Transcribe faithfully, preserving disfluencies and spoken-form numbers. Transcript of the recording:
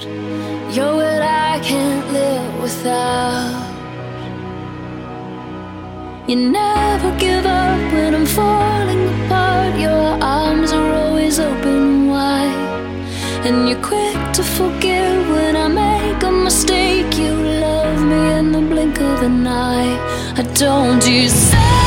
You're what I can't live without. You never give up when I'm falling apart. Your arms are always open wide, and you're quick to forgive when I make a mistake. You love me in the blink of an eye. I don't deserve